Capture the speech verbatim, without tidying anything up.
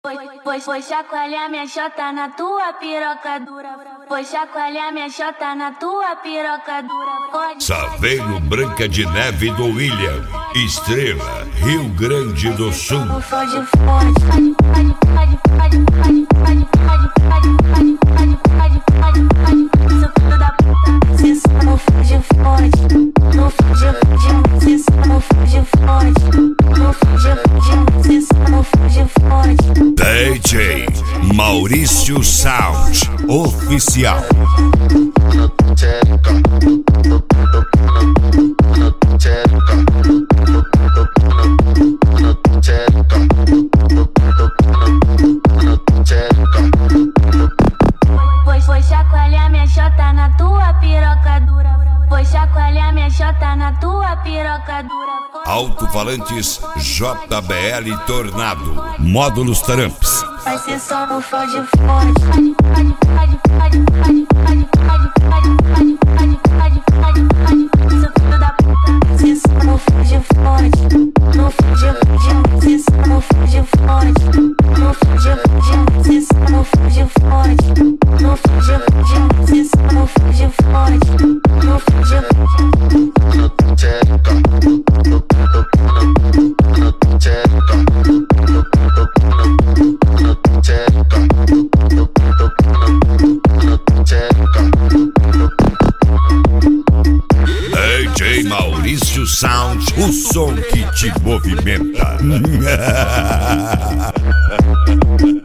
Foi, foi, foi chacoalhar minha chota na tua piroca dura. Foi chacoalhar minha chota na tua piroca dura. Pode, Saveiro Branca de Neve do William, Estrela, Rio Grande do Sul. Fode, fode, D J Maurício Sound Oficial. Foi, foi chacoalhar minha chota na tua piroca dura. Foi chacoalhar minha chota na tua piroca dura. Alto-falantes J B L Tornado, módulos Tramps. Vai ser só no fode, fode. Seu filho da puta, vai ser só no fode, fode. No fode, fode, vai ser só no fode, fode. No fode, fode, vai ser só no fode, fode. No fode, fode, vai ser só no fode, fode. No fode, fode. D J Maurício Sound, o som que te movimenta.